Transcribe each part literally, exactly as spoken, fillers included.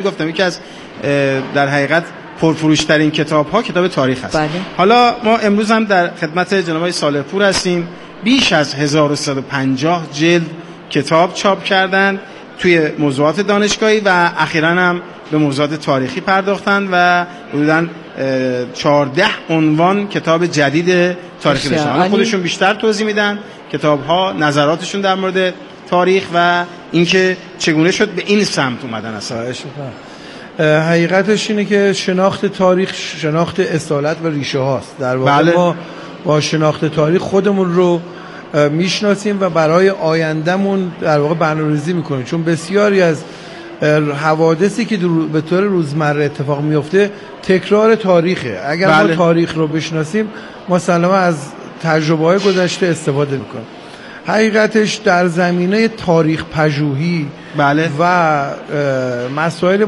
گفتم یکی از در حقیقت پرفروشترین کتاب ها کتاب تاریخ است. بله. حالا ما امروز هم در خدمت جناب آقای صالح پور هستیم. بیش از هزار و صد و پنجاه جلد کتاب چاپ کردند توی موضوعات دانشگاهی و اخیراً هم به موضوعات تاریخی پرداختن و حدوداً چهارده عنوان کتاب جدید تاریخی داشتن. خودشون بیشتر توضیح میدن کتاب‌ها، نظراتشون در مورد تاریخ و اینکه چگونه شد به این سمت اومدن اصلا. حقیقتش اینه که شناخت تاریخ شناخت اصالت و ریشه هاست. در واقع بله. ما با شناخت تاریخ خودمون رو میشناسیم و برای آیندهمون در واقع برنامه‌ریزی میکنیم، چون بسیاری از حوادثی که به طور روزمره اتفاق میفته تکرار تاریخه. اگر بله. ما تاریخ رو بشناسیم مسلماً از تجربه های گذشته استفاده میکنیم. حقیقتش در زمینه تاریخ پژوهی بله. و مسائل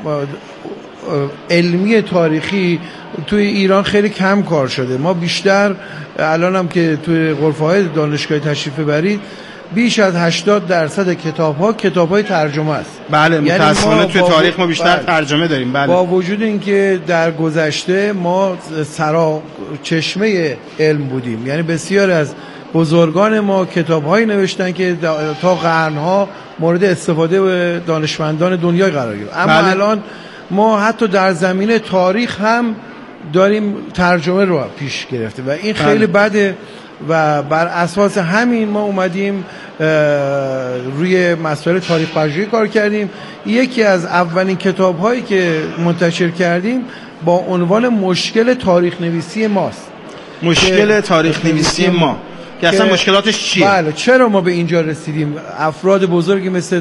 علمی تاریخی توی ایران خیلی کم کار شده. ما بیشتر الان هم که توی غرفه‌های دانشگاهی تشریف ببرید بیش از هشتاد درصد کتاب‌ها کتاب‌های ترجمه است. بله متأسفانه یعنی توی تاریخ ما بیشتر بله. ترجمه داریم. بله. با وجود اینکه در گذشته ما سرا چشمه علم بودیم، یعنی بسیار از بزرگان ما کتاب‌هایی نوشتن که تا قرن‌ها مورد استفاده دانشمندان دنیا قرار گرفت. اما بله. الان ما حتی در زمینه تاریخ هم داریم ترجمه رو پیش گرفته و این خیلی بله. بده و بر اساس همین ما اومدیم روی مسائل تاریخ پژوهی کار کردیم. یکی از اولین کتاب‌هایی که منتشر کردیم با عنوان مشکل تاریخ نویسی ماست. مشکل تاریخ نویسی ما که اصلا مشکلاتش چیه؟ بله چرا ما به اینجا رسیدیم؟ افراد بزرگی مثل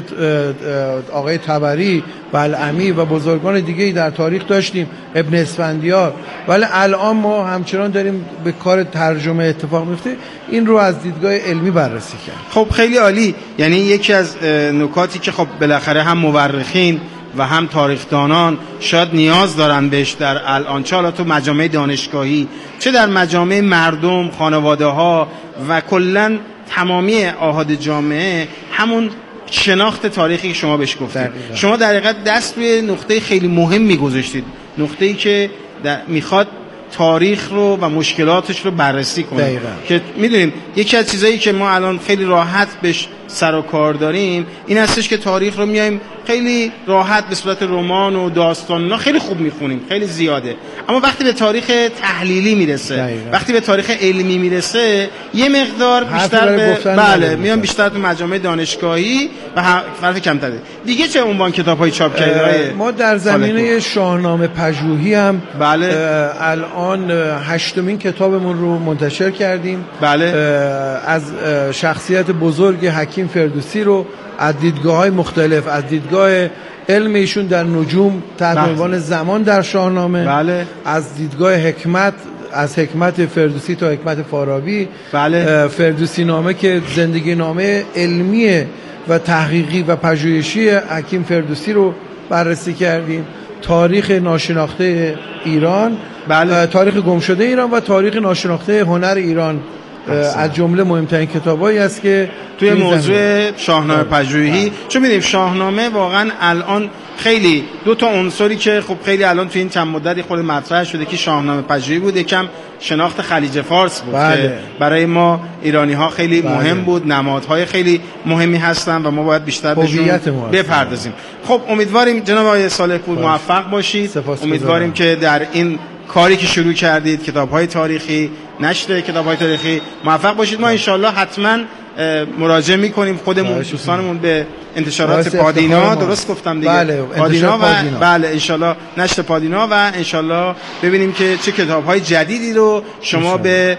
آقای طبری، بلعمی و بزرگان دیگه‌ای در تاریخ داشتیم، ابن اسفندیار، ولی الان ما همچنان داریم به کار ترجمه اتفاق میفته. این رو از دیدگاه علمی بررسی کرد. خب خیلی عالی. یعنی یکی از نکاتی که خب بالاخره هم مورخین و هم تاریخدانان شاید نیاز دارن بهش در الان، چه حالا تو مجامع دانشگاهی چه در مجامع مردم، خانواده ها و کلن تمامی آحاد جامعه، همون شناخت تاریخی که شما بهش گفتید. شما در حقیقت دست روی نقطه خیلی مهمی گذاشتید، نقطه‌ای که میخواد تاریخ رو و مشکلاتش رو بررسی کنیم. دقیقاً. که میدونیم یکی از چیزایی که ما الان خیلی راحت بهش سر و کار داریم این هستش که تاریخ رو میایم خیلی راحت به صورت رمان و داستان خیلی خوب میخونیم، خیلی زیاده. اما وقتی به تاریخ تحلیلی میرسه دقیقا. وقتی به تاریخ علمی میرسه یه مقدار بیشتر به بله میام بیشتر تو مجامع دانشگاهی و حرف کمتر دیگه. چه عنوان کتاب‌های چاپ کرده؟ ما در زمینه شاهنامه پژوهی هم بله الان هشتمین کتابمون رو منتشر کردیم. بله از شخصیت بزرگ حکیم فردوسی رو از دیدگاه‌های مختلف، از دیدگاه علم ایشون در نجوم تحت عنوان زمان در شاهنامه، بله. از دیدگاه حکمت، از حکمت فردوسی تا حکمت فارابی، بله. فردوسی نامه که زندگی نامه علمی و تحقیقی و پژوهشی حکیم فردوسی رو بررسی کردیم. تاریخ ناشناخته ایران، بله. تاریخ گمشده ایران و تاریخ ناشناخته هنر ایران از جمله مهمترین کتابایی است که توی موضوع شاهنامه پژوهی. چون می‌بینیم شاهنامه واقعا الان خیلی دو تا عنصری که خب خیلی الان توی این چند مدتی خود مطرح شده که شاهنامه پژوهی بود، یکم شناخت خلیج فارس بود بله. که برای ما ایرانی‌ها خیلی بله. مهم بود، نمادهای خیلی مهمی هستن و ما باید بیشتر بهشون بپردازیم. خب امیدواریم جناب آقای صالح پور موفق باشید. امیدواریم که در این کاری که شروع کردید، کتاب‌های تاریخی، نشر کتاب‌های تاریخی، موفق باشید. ما انشالله حتما مراجعه می‌کنیم خودمون دوستانمون به انتشارات پادینا، درست گفتم دیگه؟ بله پادینا و پادینا. بله انشالله نشر پادینا و انشالله ببینیم که چه کتاب‌های جدیدی رو شما به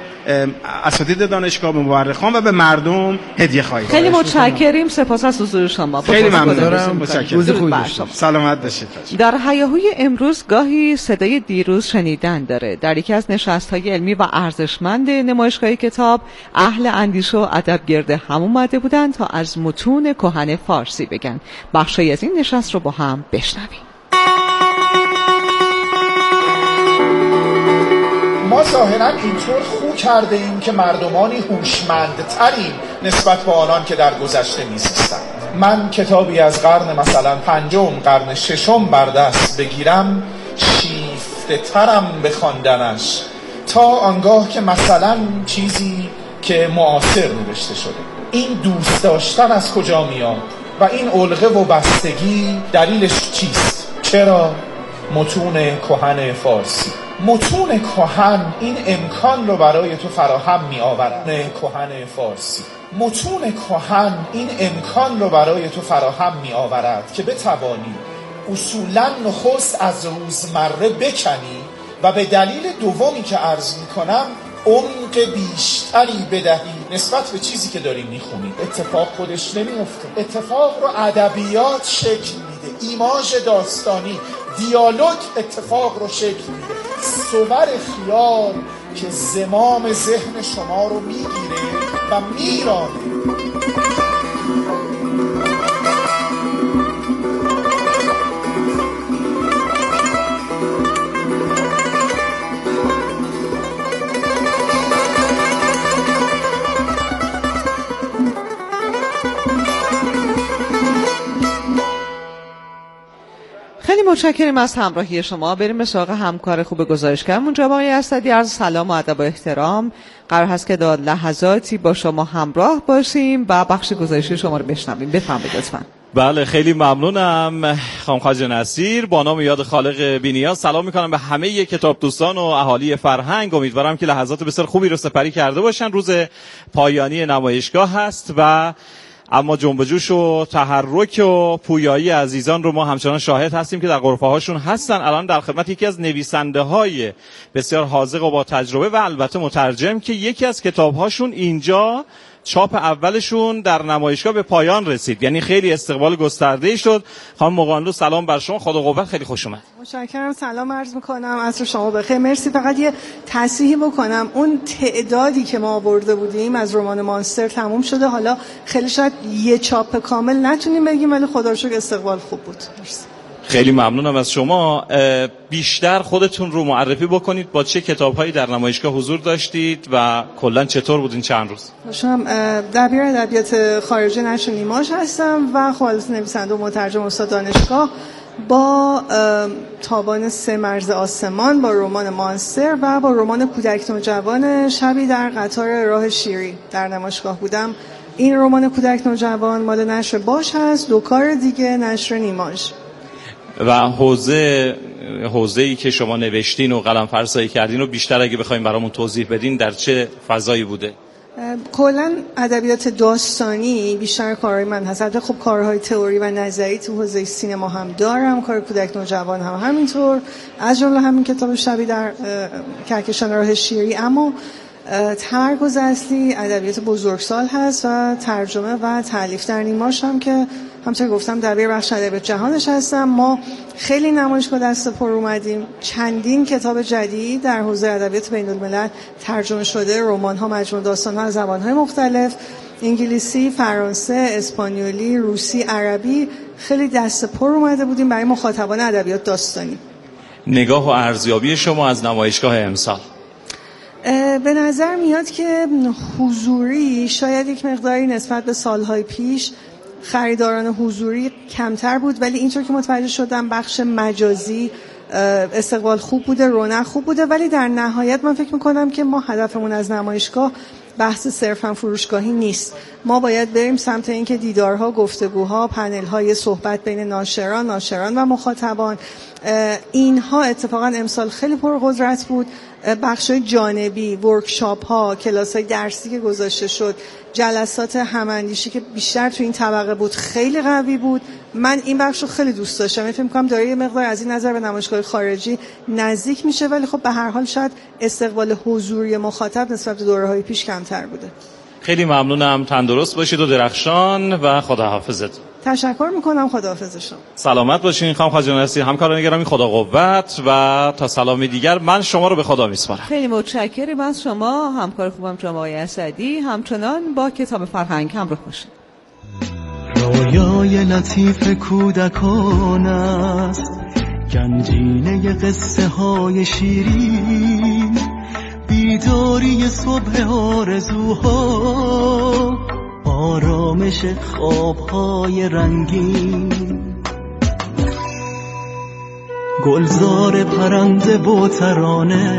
اساتید دانشگاه، به مورخان و به مردم هدیه خواهید. خیلی متشکریم، سپاس از حضور شما. خیلی ممنونم، متشکرم. روز خوبی باشید. سلامت باشید. در هیاهوی امروز گاهی صدای دیروز شنیدن داره. در یکی از نشست‌های علمی و ارزشمند نمایشگاه کتاب، اهل اندیشه و ادب گرد هم اومده بودن تا از متون کهن فارسی بگن. بخشی از این نشست رو با هم بشنویم. ما ظاهرا اینطور خو کرده ایم که مردمانی هوشمندتریم نسبت به آنان که در گذشته می‌زیستند. من کتابی از قرن مثلا پنجم، قرن ششم بر دست بگیرم، شیفته ترم به خواندنش تا آنگاه که مثلا چیزی که معاصر نوشته شده. این دوست داشتن از کجا میاد و این علقه و بستگی دلیلش چیست؟ چرا؟ متون کهن فارسی. متون کهن این امکان رو برای تو فراهم می آورد. کهن فارسی متون کهن این امکان رو برای تو فراهم می آورد که بتوانی اصولا نخست از روزمره بکنی و به دلیل دومی که عرض می کنم عمق بیشتری بدهی نسبت به چیزی که داری میخونی. اتفاق خودش نمیفته، اتفاق رو ادبیات شکل میده، ایماژ داستانی، دیالوگ اتفاق رو شکل میده، صور خیال که زمام ذهن شما رو میگیره و میرانه. خیلی متشکرم از همراهی شما. بریم به سراغ همکار خوب گزارشگرمون جناب آقای اسدی. عرض سلام و ادب و احترام. قرار هست که در لحظاتی با شما همراه باشیم و بخش گزارشی شما رو بشنویم. بفرمایید لطفاً. بله خیلی ممنونم خانم خواجه نصیر. با نام یاد خالق بی‌نیاز سلام میکنم به همه کتاب دوستان و اهالی فرهنگ. امیدوارم که لحظات بسیار خوبی رو سپری کرده باشن. روز پایانی نمایشگاه هست و اما جنب و جوش و تحرک و پویایی عزیزان رو ما همچنان شاهد هستیم که در غرفه هاشون هستن. الان در خدمت یکی از نویسنده های بسیار حاذق و با تجربه و البته مترجم که یکی از کتاب هاشون اینجا چاپ اولشون در نمایشگاه به پایان رسید، یعنی خیلی استقبال گسترده‌ای شد. خانم مقانلو سلام بر شما، خدا قوت، خیلی خوش اومد. متشکرم، سلام عرض میکنم، عصر شما بخیر، مرسی. فقط یه تصحیحی بکنم، اون تعدادی که ما آورده بودیم از رمان مانستر تموم شده. حالا خیلی شاید یه چاپ کامل نتونیم بگیم ولی خدا رو شکر استقبال خوب بود. مرسی. خیلی ممنونم از شما. بیشتر خودتون رو معرفی بکنید، با چه کتاب‌هایی در نمایشگاه حضور داشتید و کلاً چطور بود این چند روز؟ شما دبیر ادبیات خارجی نشر نیماژ هستم و خالص نویسنده و مترجم استاد دانشگاه. با تابان سه مرز آسمان، با رمان مانستر و با رمان کودک نوجوان شبی در قطار راه شیری در نمایشگاه بودم. این رمان کودک نوجوان مال نشر باش هست، دو کار دیگه نشر نیماژ. و حوزه حوزه‌ای که شما نوشتین و قلم فرسایی کردین رو بیشتر اگه بخوایم برامون توضیح بدین در چه فضایی بوده؟ کلاً ادبیات داستانی بیشتر کارهای من هست. البته خب کارهای تئوری و نظری تو حوزه سینما هم دارم، کار کودک نوجوان هم همینطور، از جمله همین کتاب شبی در کهکشان راه شیری. اما تمرکز اصلی ادبیات بزرگسال هست و ترجمه و تالیف در نیماژ هم که همونطور گفتم دبیر بخش ادبیات جهانش هستم. ما خیلی نمایشگاه دست پر اومدیم، چندین کتاب جدید در حوزه ادبیات بین الملل ترجمه شده، رمان ها، مجموعه داستان ها از زبان های مختلف، انگلیسی، فرانسه، اسپانیولی، روسی، عربی. خیلی دست پر اومده بودیم برای مخاطبان ادبیات داستانی. نگاه و ارزیابی شما از نمایشگاه امسال؟ به نظر میاد که حضوری شاید یک مقداری نسبت به سالهای پیش خریداران حضوری کمتر بود، ولی اینطور که متوجه شدم بخش مجازی استقبال خوب بوده، رونق خوب بوده. ولی در نهایت من فکر میکنم که ما هدفمون از نمایشگاه بحث صرفاً فروشگاهی نیست. ما باید بریم سمت اینکه دیدارها، گفتگوها، پنل‌های صحبت بین ناشران، ناشران و مخاطبان، اینها اتفاقاً امسال خیلی پرقدرت بود. بخش‌های جانبی، ورکشاپ‌ها، کلاس‌های درسی که گذاشته شد، جلسات هم‌اندیشی که بیشتر تو این طبقه بود خیلی قوی بود. من این بخش رو خیلی دوست داشتم. فکر می‌کنم داره یه مقدار از این نظر به نمایشگاه خارجی نزدیک میشه، ولی خب به هر حال شاید استقبال حضوری مخاطب نسبت به دوره‌های پیش کمتر بوده. خیلی ممنونم، تندرست باشید و درخشان و خداحافظت. تشکر میکنم، خداحافظ شما. سلامت باشین خانم خواجه نصیر. همکاران گرامی خدا قوت و تا سلام دیگر من شما رو به خدا میسپارم. خیلی متشکرم از شما همکار خوبم جناب آقای اسدی. همچنان با کتاب فرهنگ همراه باشید. رویای لطیف کودکان است، گنجینه قصه های شیرین، بیداری صبح آرزوها، آرامش خوابهای رنگین، گلزار پرنده و ترانه،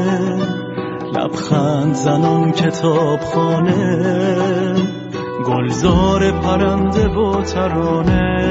لبخند زنان کتابخانه، گلزار پرنده و ترانه،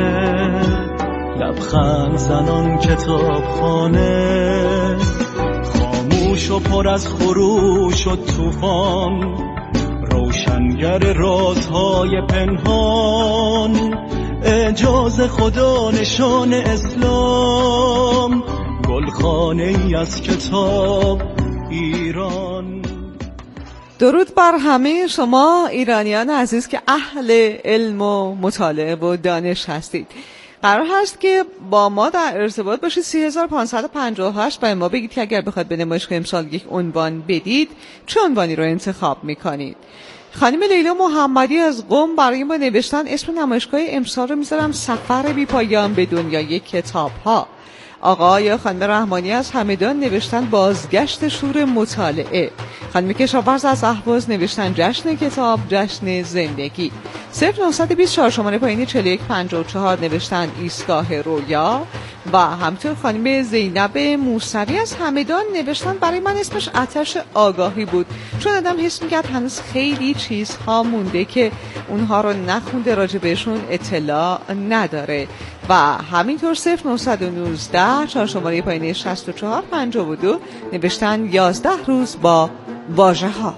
لبخند زنان کتابخانه، خاموش و پر از خروش و طوفان، روشنگر رازهای پنهان، اعجاز خدا نشان اسلام، گلخانه ای از کتاب ایران. درود بر همه شما ایرانیان عزیز که اهل علم و مطالعه و دانش هستید. قرار هست که با ما در ارتباط باشید. سی هزار و پانصد و پنجاه و هشت به ما بگید که اگر بخواید به نمایشگاه امسال یک عنوان بدید چه عنوانی رو انتخاب میکنید. خانم لیلا محمدی از قم برای ما نوشتن اسم نمایشگاه امسال رو میذارم سفر بی پایان به دنیای کتاب ها. آقای خانم رحمانی از همدان نوشتن بازگشت شور مطالعه. خانم کشاورز از اهواز نوشتن جشن کتاب، جشن زندگی. صفر نهصد و بیست و چهار شماره پایینی چهل و یک پنجاه و چهار نوشتن ایستگاه رویا. و همطور خانم زینب موسوی از همدان نوشتن برای من اسمش آتش آگاهی بود، چون آدم حس میکرد هنوز خیلی چیزها مونده که اونها رو نخونده، راجع بهشون اطلاع نداره. و همینطور صفر نهصد و نوزده چهار شماره پایینی شصت و چهار پنجاه و دو نوشتن یازده روز با واژه ها.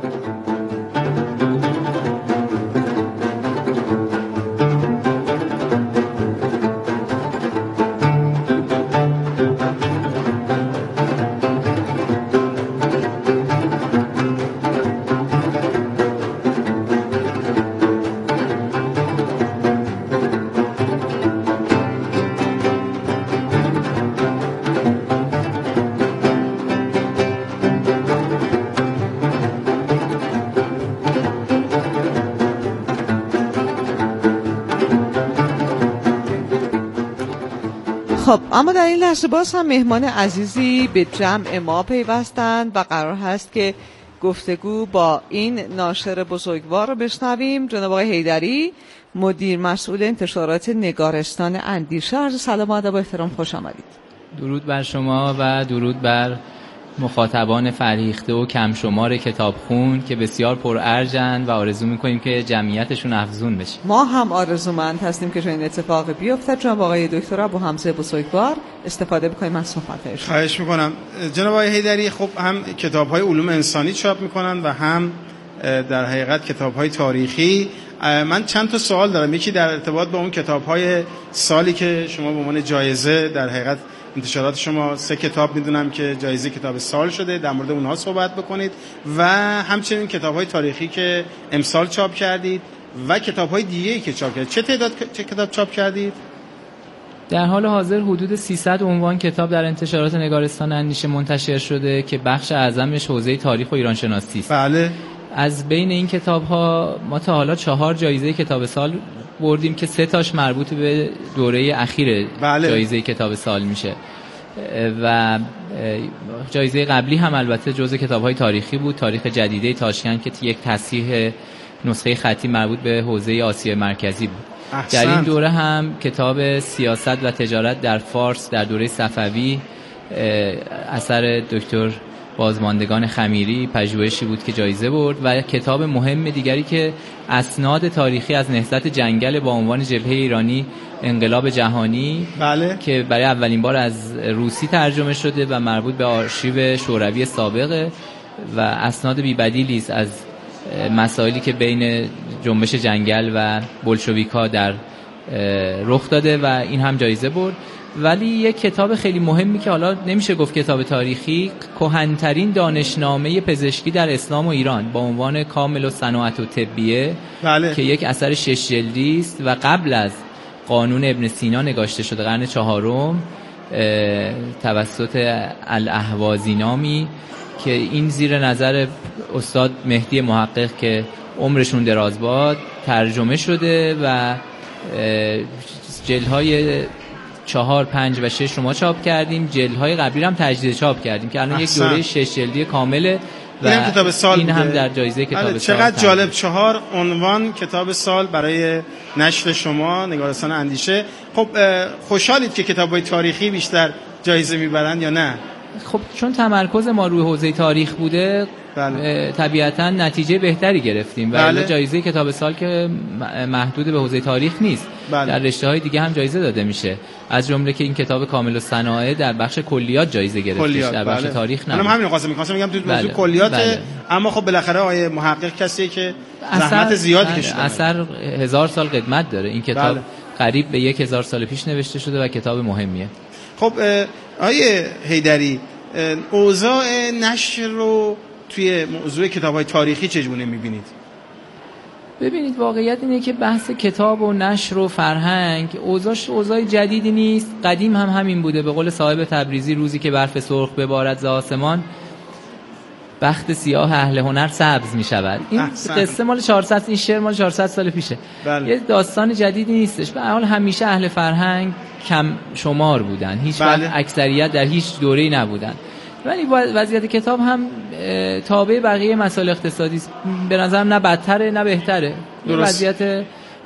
خب اما در این لحظه باز هم مهمان عزیزی به جمع ما پیوستند و قرار هست که گفتگو با این ناشر بزرگوار رو بشنویم. جناب آقای حیدری، مدیر مسئول انتشارات نگارستان اندیشه، عرض سلام و ادب و احترام، خوش آمدید. درود بر شما و درود بر مخاطبان فرهیخته و کم شمار کتابخون که بسیار پرارجن و آرزو میکنیم که جمعیتشون افزون بشه. ما هم آرزومند هستیم که چنین اتفاقی بیفته. جناب آقای دکتر ابو حمزه بزرگوار استفاده بکنیم از صحبت‌هایشون. خواهش میکنم. جناب آقای حیدری خب هم کتاب‌های علوم انسانی چاپ میکنن و هم در حقیقت کتاب‌های تاریخی. من چند تا سوال دارم. یکی در ارتباط با اون کتاب‌های سالی که شما به عنوان جایزه در حقیقت انتشارات شما سه کتاب میدونم که جایزه کتاب سال شده، در مورد اونها صحبت بکنید و همچنین کتاب‌های تاریخی که امسال چاپ کردید و کتاب‌های دیگه‌ای که چاپ کردید. چه تعداد چه کتاب چاپ کردید؟ در حال حاضر حدود سیصد عنوان کتاب در انتشارات نگارستان اندیشه منتشر شده که بخش اعظمش حوزه تاریخ و ایران شناسی است. بله. از بین این کتاب‌ها ما تا حالا چهار جایزه کتاب سال بردیم که سه تاش مربوط به دوره اخیر بله. جایزه کتاب سال میشه و جایزه قبلی هم البته جزء کتاب‌های تاریخی بود، تاریخ جدیده تاشکند که یک تصحیح نسخه خطی مربوط به حوزه آسیا مرکزی بود. احسنت. در این دوره هم کتاب سیاست و تجارت در فارس در دوره صفوی اثر دکتر بازماندگان خمیری پژوهشی بود که جایزه برد و کتاب مهم دیگری که اسناد تاریخی از نهضت جنگل با عنوان جبهه ایرانی انقلاب جهانی بله. که برای اولین بار از روسی ترجمه شده و مربوط به آرشیو شوروی سابقه و اسناد بی‌بدیلی است از مسائلی که بین جنبش جنگل و بولشویک‌ها در رخ داده و این هم جایزه برد. ولی یک کتاب خیلی مهمی که حالا نمیشه گفت کتاب تاریخی، کهن‌ترین دانشنامه پزشکی در اسلام و ایران با عنوان کامل و صناعت و طبیه بله. که یک اثر شش جلدی است و قبل از قانون ابن سینا نگاشته شده، قرن چهارم، توسط الاهوازی نامی که این زیر نظر استاد مهدی محقق که عمرشون دراز باد ترجمه شده و جلدهای چهار، پنج و شش رو ما چاپ کردیم. جلدهای قبلی هم تجدید چاپ کردیم که الان یک دوره شش جلدی کامله این هم کتاب سال این بوده. هم در جایزه کتاب سال. چقدر جالب، چهار عنوان کتاب سال برای نشر شما نگارستان اندیشه. خب خوشحالید که کتاب‌های تاریخی بیشتر جایزه میبرن یا نه؟ خب چون تمرکز ما روی حوزه تاریخ بوده، بله. طبیعتا نتیجه بهتری گرفتیم. بله. ولی جایزه کتاب سال که محدود به حوزه تاریخ نیست. بله. در رشته‌های دیگه هم جایزه داده میشه، از جمله که این کتاب کامل الصناعه در بخش کلیات جایزه گرفته، در بخش بله. تاریخ نه. منم همین قاسم می‌خواستم میگم تو موضوع بله. کلیات بله. اما خب بالاخره آیه محقق کسیه که زحمت زیادی کشیده، اثر هزار سال قدمت داره. این کتاب بله. قریب به یک هزار سال پیش نوشته شده و کتاب مهمیه. خب آیه حیدری، اوضاع نشر رو توی موضوع کتاب‌های تاریخی چگونه می‌بینید؟ ببینید واقعیت اینه که بحث کتاب و نشر و فرهنگ اوضاعش اوضاع جدیدی نیست، قدیم هم همین بوده. به قول صاحب تبریزی روزی که برف سرخ ببارد ز آسمان بخت سیاه اهل هنر سبز می‌شود. این احسن. قصه مال چهارصد، این شعر مال چهارصد سال پیشه. بله. یه داستان جدیدی نیستش. به هر حال همیشه اهل فرهنگ کم شمار بودن، هیچ وقت بله. اکثریت در هیچ دوره‌ای نبودن. ولی وضعیت کتاب هم تابع بقیه مسائل اقتصادی است. به نظرم نه بدتره نه بهتره. وضعیت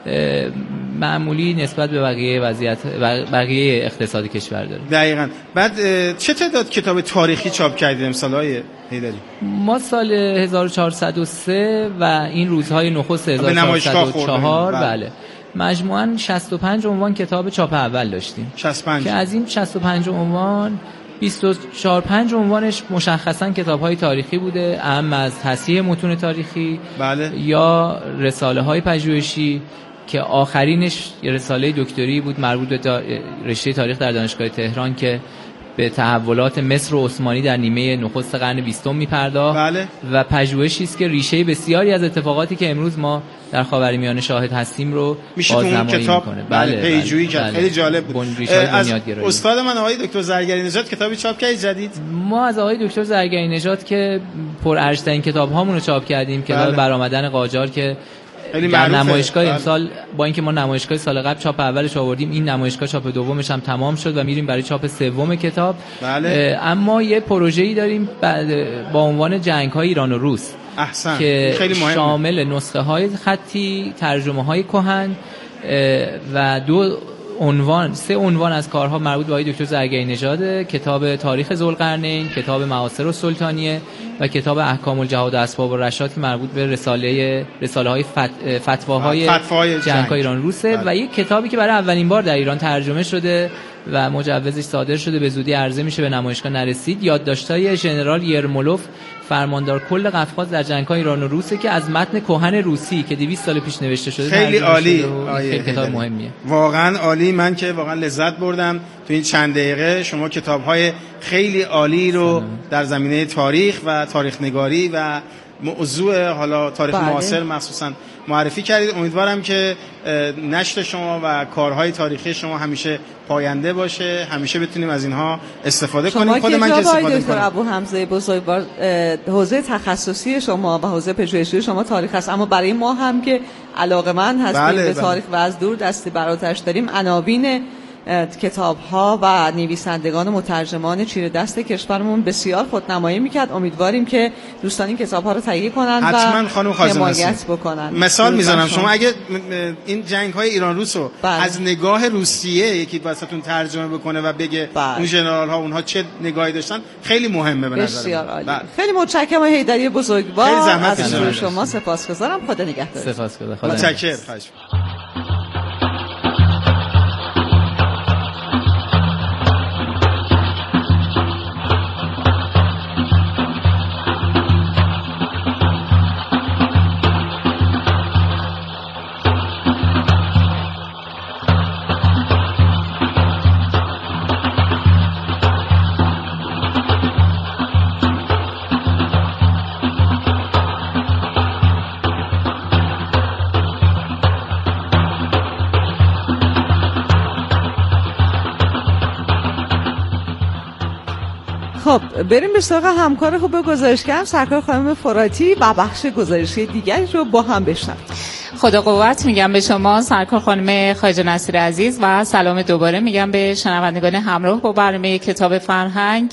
معمولی نسبت به بقیه وضعیت بقیه اقتصادی کشور داره. دقیقاً. بعد چه تعداد کتاب تاریخی چاپ کردید امسال‌های حیدری؟ ما سال هزار و چهارصد و سه و این روزهای نخست هزار و چهارصد و چهار بله. بله. مجموعاً شصت و پنج عنوان کتاب چاپ اول داشتیم. شصت و پنج. که از این شصت و پنج عنوان بیست و چهار پنج عنوانش مشخصاً کتاب‌های تاریخی بوده، اهم از تصحیح متون تاریخی بله. یا رساله‌های پژوهشی که آخرینش یه رساله دکتری بود مربوط به رشته تاریخ در دانشگاه تهران که به تحولات مصر و عثمانی در نیمه نخست قرن بیستم می‌پرداخت بله. و پژوهشی است که ریشه بسیاری از اتفاقاتی که امروز ما در خاورمیانه شاهد هستیم رو بازنمایی می‌کنه. بله پیجویی کرد. خیلی جالب بود. از استاد من آقای دکتر زرگری نژاد کتابی چاپ کردید جدید؟ ما از آقای دکتر زرگری نژاد که پرارزترین کتاب‌هامون رو چاپ کردیم، کتاب بله. برآمدن قاجار که در نمایشگاه امسال با اینکه ما نمایشگاه سال قبل چاپ اولش آوردیم، این نمایشگاه چاپ دومش هم تمام شد و میریم برای چاپ سوم کتاب. بله. اما یه پروژه‌ای داریم با عنوان جنگ‌های ایران و روس احسن. که خیلی مهمه. شامل نسخه‌های خطی، ترجمه‌های کهن و دو عنوان سه عنوان از کارها مربوط به آقای دکتر زرگری نژاد، کتاب تاریخ ذوالقرنین، کتاب معاصر السلطانیه و کتاب احکام الجهاد و اسباب الرشاد که مربوط به رساله رساله‌های فت... فتواهای جنگ‌های ایران روسه و یک کتابی که برای اولین بار در ایران ترجمه شده و مجوزش صادر شده به زودی عرضه میشه به نمایشگاه نرسید، یادداشت‌های ژنرال یرمولوف فرماندار کل قفقاز در جنگ‌های ایران و روسه که از متن کهن روسی که دویست سال پیش نوشته شده. خیلی عالی، خیلی کتاب مهمیه. واقعا عالی. من که واقعا لذت بردم تو این چند دقیقه شما کتاب‌های خیلی عالی رو در زمینه تاریخ و تاریخ نگاری و موضوع حالا تاریخ بله. معاصر مخصوصاً معرفی کردید. امیدوارم که نشر شما و کارهای تاریخی شما همیشه پاینده باشه، همیشه بتونیم از اینها استفاده کنیم. خود من که استفاده کنم. ابو حمزه بزرگوار، حوزه تخصصی شما و حوزه پژوهشی شما تاریخ است، اما برای ما هم که علاقه‌مند هستیم بله، به بله. تاریخ و از دور دستی براترش داریم، عناوین کتاب ها و نویسندگان و مترجمان چیره دست کشورمون بسیار خودنمایی میکرد. امیدواریم که دوستان این کتاب ها رو تهیه کنن حتما خانم و حمایت بکنن. مثال میزنم، شما اگه این جنگ های ایران روس رو از نگاه روسیه یکی واسهتون ترجمه بکنه و بگه بله. اون ژنرال ها اونها چه نگاهی داشتن، خیلی مهمه به نظر بسیار عالی. بله. خیلی متشکرم آقای حیدری بزرگوار، خیلی زحمت از شما سپاسگزارم. خدا نگهدار. سپاسگزارم. خدا متشکرم. خب بریم به سراغ همکار خوب گزارشگرم سرکار خانم فراتی و بخش گزارشی دیگری رو با هم بشنویم. خدا قوت میگم به شما سرکار خانم خواجه نصیر عزیز و سلام دوباره میگم به شنوندگان همراه با برنامه کتاب فرهنگ.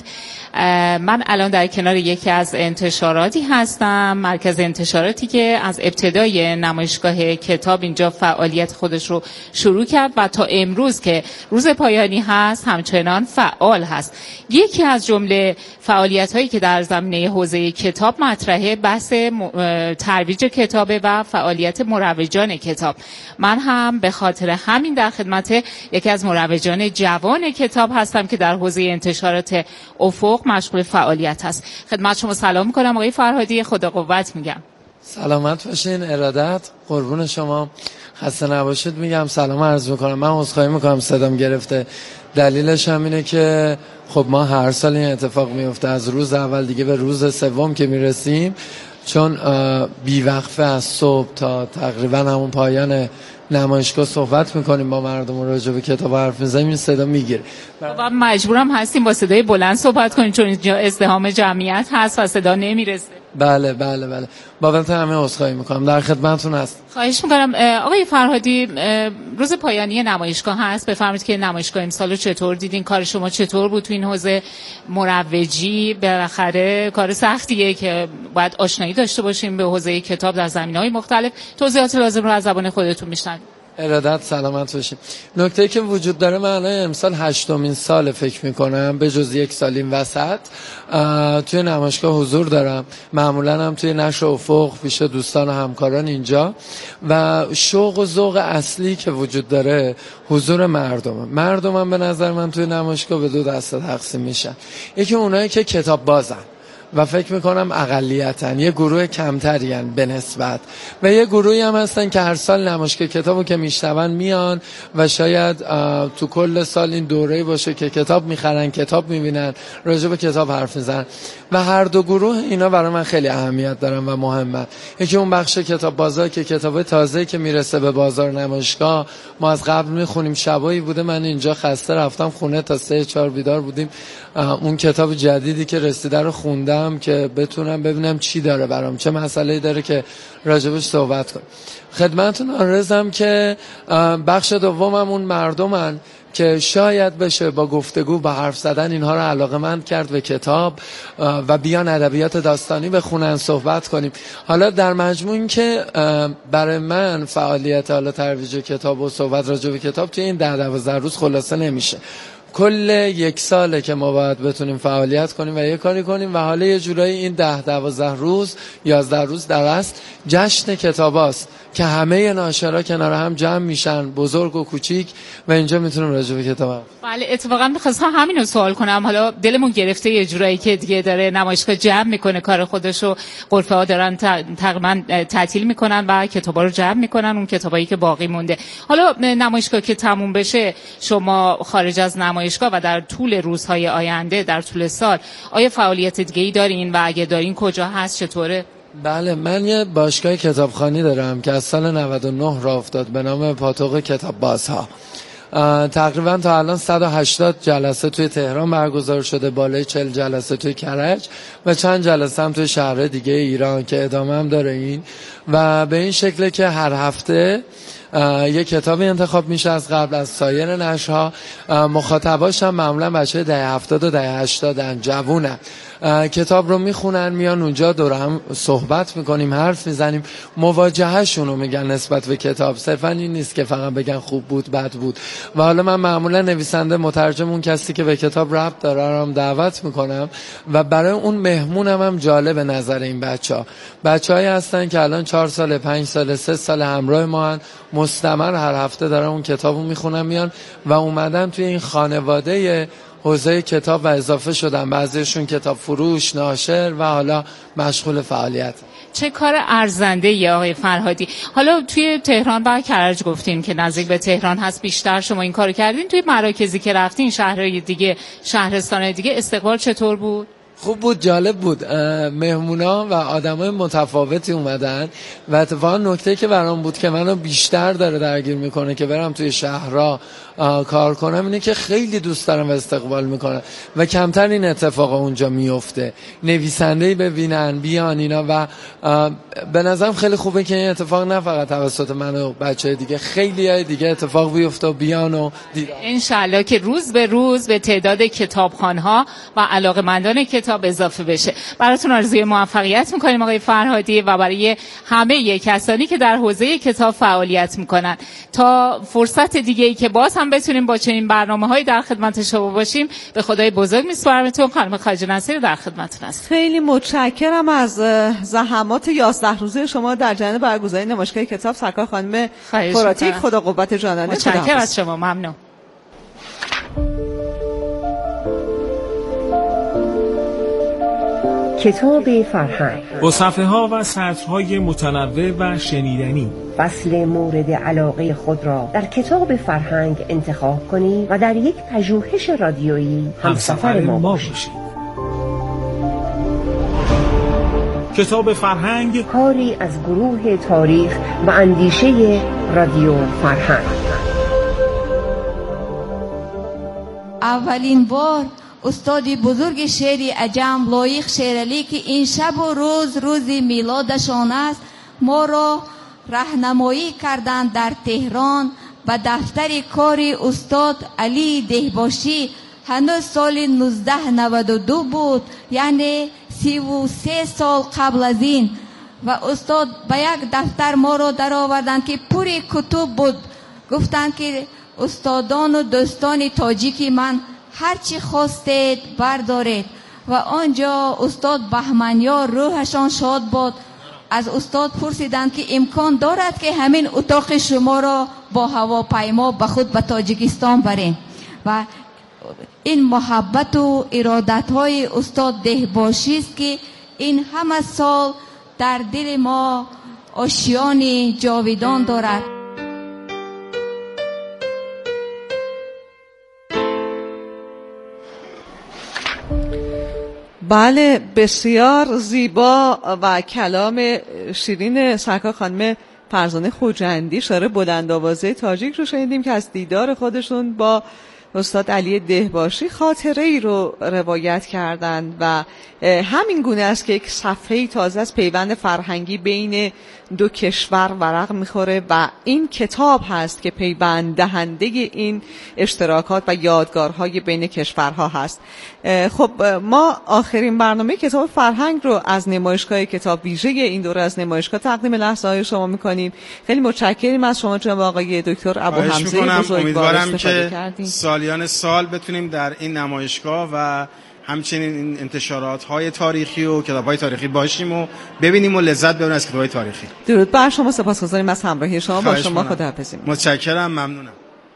من الان در کنار یکی از انتشاراتی هستم، مرکز انتشاراتی که از ابتدای نمایشگاه کتاب اینجا فعالیت خودش رو شروع کرد و تا امروز که روز پایانی هست همچنان فعال هست. یکی از جمله فعالیت هایی که در زمینه حوزه کتاب مطرحه بحث ترویج کتابه و فعالیت مروجان کتاب. من هم به خاطر همین در خدمت یکی از مروجان جوان کتاب هستم که در حوزه انتشارات افق مشغول فعالیت هست. خدمت شما سلام میکنم آقای فرهادی، خدا قوت میگم. سلامت باشین، ارادت، قربون شما، خسته نباشید میگم، سلام عرض میکنم. من عذرخواهی میکنم صدام گرفته، دلیلش هم اینه که خب ما هر سال این اتفاق میفته، از روز اول دیگه به روز سوم که میرسیم، چون بیوقفه از صبح تا تقریبا همون پایان نمایشگاه صحبت میکنیم با مردم راجع به کتاب حرف میزنیم، این صدا میگیره و مجبورم هستیم با صدای بلند صحبت کنیم چون اینجا ازدحام جمعیت هست و صدا نمیرسه. بله بله بله بابت همه عذرخواهی میکنم، در خدمتتون هست. خواهش میکنم. آقای فرهادی، روز پایانی نمایشگاه هست، بفرمایید که نمایشگاه امسال رو چطور دیدین؟ کار شما چطور بود تو این حوزه مروجی؟ بالاخره کار سختیه که باید آشنایی داشته باشیم به حوزه کتاب در زمینه‌های مختلف. توضیحات لازم رو از زبان خودتون میشنویم. ارادت، سلامت باشیم. نکته‌ای که وجود داره، من الان امسال هشتمین سال فکر میکنم به جز یک سال این وسط توی نمایشگاه حضور دارم. معمولا هم توی نشر افق پیش دوستان و همکاران اینجا، و شوق و ذوق اصلی که وجود داره حضور مردمه. مردم هم به نظر من توی نمایشگاه به دو دسته تقسیم میشن. یکی اونایی که کتاب بازن و فکر میکنم اقلیتن، یه گروه کمتری هن به نسبت، و یه گروهی هم هستن که هر سال نمایشگاه کتابو که میشنون میان و شاید تو کل سال این دوره‌ای باشه که کتاب میخرن، کتاب میبینن، راجع به کتاب حرف میزنن، و هر دو گروه اینا برای من خیلی اهمیت دارن و مهمن. یکی اون بخش کتاب بازار که کتاب تازه که میرسه به بازار نمایشگاه، ما از قبل میخونیم، شبایی بوده من اینجا خسته رفتم خونه تا سه چهار بیدار بودیم، اون کتاب جدیدی که رسیده رو خوندم که بتونم ببینم چی داره برام، چه مسئله‌ای داره که راجبش صحبت کنم. خدمتتون عرضم که بخش دومم اون مردمن که شاید بشه با گفتگو، با حرف زدن اینها رو علاقه‌مند کرد به کتاب و بیان ادبیات داستانی بخونن، صحبت کنیم. حالا در مجموع این که برای من فعالیت حالا ترویج کتاب و صحبت راجع به کتاب توی این ده دوازده روز خلاصه نمیشه. کل یک ساله که ما باید بتونیم فعالیت کنیم و یه کاری کنیم، و حالا یه جورایی این ده دوازده روز یازده روز در اصل جشن کتاباست که همه ناشرا کنار هم جمع میشن، بزرگ و کوچیک، و اینجا میتونیم راجع به کتاب. بله، اتفاقا می‌خواستم همین رو سوال کنم. حالا دلمون گرفته یه جورایی که دیگه داره نمایشگاه جمع میکنه کار خودشو، غرفه‌ها دارن تقریبا تعطیل میکنن و کتابا رو جمع میکنن، اون کتابایی که باقی مونده. حالا نمایشگاه که تموم بشه، شما خارج از نمایشگاه و در طول روزهای آینده، در طول سال، آیا فعالیت دیگه‌ای دارین و اگه دارین کجا هست، چطوره؟ بله، من یه باشگاه کتابخوانی دارم که از سال نود و نه راه افتاد به نام پاتوق کتاب بازها. تقریبا تا الان صد و هشتاد جلسه توی تهران برگزار شده، بالای چهل جلسه توی کرج و چند جلسه هم توی شهر دیگه ایران که ادامه هم داره این، و به این شکله که هر هفته یک کتابی انتخاب میشه از قبل از سایر نشرها. مخاطباش هم معمولا بچه ده هفتاد و ده هشتادن، جوونن، کتاب رو میخونن، میان اونجا دور هم صحبت میکنیم، حرف میزنیم، مواجههشون رو میگن نسبت به کتاب. صرفا این نیست که فقط بگن خوب بود، بد بود. و حالا من معمولا نویسنده، مترجم، اون کسی که به کتاب ربط داره رو دعوت میکنم، و برای اون مهمونم هم جالب نظر این بچه ها. بچه هایی هستن که الان چهار سال، پنج سال، سه سال همراه ما هن، مستمر هر هفته دارن اون کتاب رو میخونن میان و اومدن توی این خانواده حوزه کتاب و اضافه شدن. بعضیشون کتاب فروش، ناشر و حالا مشغول فعالیت. چه کار ارزنده ای آقای فرهادی. حالا توی تهران و کرج گفتین که نزدیک به تهران هست، بیشتر شما این کارو کردین. توی مراکزی که رفتین، شهرهای دیگه، شهرستان دیگه، استقبال چطور بود؟ خوب بود، جالب بود. مهمونا و آدمای متفاوتی اومدن و اتفاقا نکته که برام بود که منو بیشتر داره درگیر میکنه که برم توی شهرها کار کنم اینه که خیلی دوست دارم و استقبال میکنم و کمتر این اتفاق اونجا میفته. نویسنده‌ای ببینن بیان اینا و به نظرم خیلی خوبه که این اتفاق نه فقط توسط من و بچه‌های دیگه، خیلی های دیگه اتفاق بیفته و بیان و دیدن. انشالله که روز به روز به تعداد کتابخوان‌ها و علاقه‌مندان کتاب اضافه بشه. براتون آرزوی موفقیت میکنیم آقای فرهادی و برای همه کسانی که در حوزه کتاب فعالیت میکنن تا فرصت دیگه ای که باز هم بتونیم با چنین برنامه‌هایی در خدمت شما باشیم. به خدای بزرگ میسپارمتون. خانم خواجه نصیر در خدمتتون هست. خیلی متشکرم از زحمات یازده روزه شما در جریان برگزاری نمایشگاه کتاب. سرکار خانم فراتی، خدا قوت جانانه. متشکرم از شما. ممنون. کتاب فرهنگ با صفحه ها و سطرهای متنوع و شنیدنی. فصل مورد علاقه خود را در کتاب فرهنگ انتخاب کنید و در یک پژوهش رادیویی همسفر ما باشید. کتاب فرهنگ، کاری از گروه تاریخ و اندیشه رادیو فرهنگ. اولین بار استاد بزرگ شعر عجم لایق شیرعلی که این شب و روز روز میلادشان است ما را راهنمایی کردند در تهران و دفتر کار استاد علی دهباشی هنوز سال نوزده نود و دو بود، یعنی سی و سه سال قبل از این. و استاد به یک دفتر ما را در آوردند که پوری کتب بود. گفتند که استادان و دوستان تاجیکی من هرچی خواستید بردارید. و آنجا استاد بهمنیار روحشان شاد باد از استاد پرسیدند که امکان دارد که همین اتاق شما را با هواپیما به خود به تاجیکستان بریم. و این محبت و ارادت های استاد دهباشی است که این همه سال در دل ما آشیان جاویدان دارد. بله، بسیار زیبا و کلام شیرین سرکار خانم فرزانه خوجندی، شاعر بلندآوازه تاجیک رو شنیدیم که از دیدار خودشون با استاد علی دهباشی خاطره ای رو روایت کردند و همین گونه است که یک صفحه تازه از پیوند فرهنگی بین دو کشور ورق میخوره و این کتاب هست که پیوند دهنده این اشتراکات و یادگارهای بین کشورها هست. خب ما آخرین برنامه کتاب فرهنگ رو از نمایشگاه کتاب ویژه این دوره از نمایشگاه تقدیم لحظه های شما میکنیم. خیلی متشکریم از شما جناب آقای دکتر ابوحمزه بزرگوار استفاده کردیم. سالیان سال بتونیم در این نمایشگاه و همچنین این انتشارات های تاریخی و کتاب های تاریخی باشیم و ببینیم و لذت ببریم از کتاب های تاریخی. درود بر شما، سپاسگزاریم از همراهی شما. با شما خداحافظی. متشکرم، ممنونم.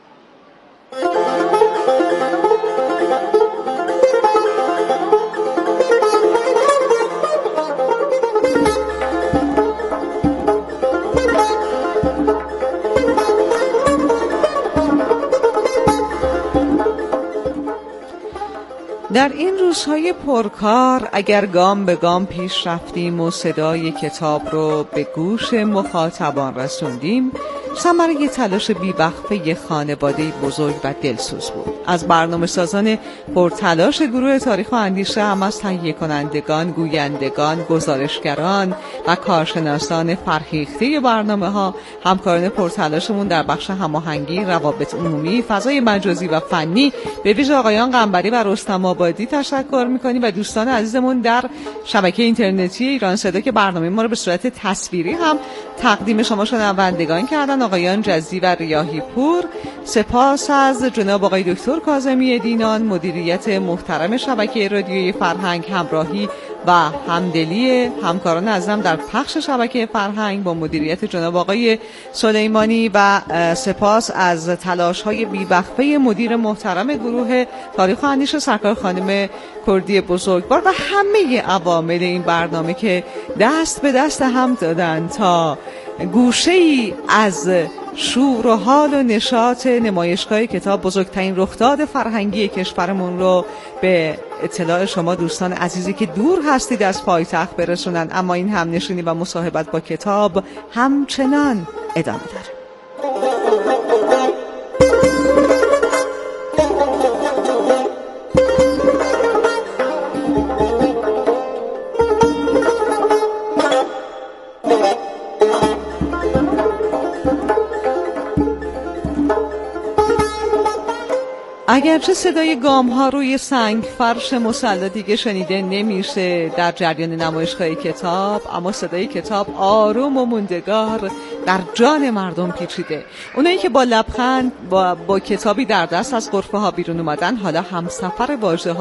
در این روزهای پرکار اگر گام به گام پیش رفتیم و صدای کتاب رو به گوش مخاطبان رسوندیم، ثمره تلاش بی‌وقفه خانواده بزرگ و دلسوز بود. از برنامه سازان پرتلاش گروه تاریخ و اندیشه، هم از تهیه کنندگان، گویندگان، گزارشگران و کارشناسان فرهیخته برنامه ها، همکاران پرتلاشمون در بخش هماهنگی، روابط عمومی، فضای مجازی و فنی، به ویژه آقایان قنبری و رستم آبادی تشکر می‌کنیم و دوستان عزیزمون در شبکه اینترنتی ایران صدا که برنامه ما رو به صورت تصویری هم تقدیم شما شنوندگان کردن، آقایان جزی و ریاحی پور. سپاس از جناب آقای دکتر کاظمی دینان، مدیریت محترم شبکه رادیویی فرهنگ، همراهی و همدلی همکاران عزیزم در پخش شبکه فرهنگ با مدیریت جناب آقای سلیمانی و سپاس از تلاش‌های بی‌وقفه مدیر محترم گروه تاریخ و اندیشه سرکار خانم کردی بزرگوار و همه عوامل این برنامه که دست به دست هم دادن تا گوشه‌ای از شور و حال و نشاط نمایشگاه کتاب، بزرگترین رخداد فرهنگی کشورمون رو به اطلاع شما دوستان عزیزی که دور هستید از پایتخت برسونن. اما این همنشینی و مصاحبت با کتاب همچنان ادامه داره. اگرچه صدای گام ها روی سنگ فرش مصلی دیگه شنیده نمیشه در جریان نمایشگاه کتاب، اما صدای کتاب آروم و موندگار در جان مردم پیچیده. اونایی که با لبخند با, با کتابی در دست از غرفه ها بیرون اومدن حالا همسفر واژه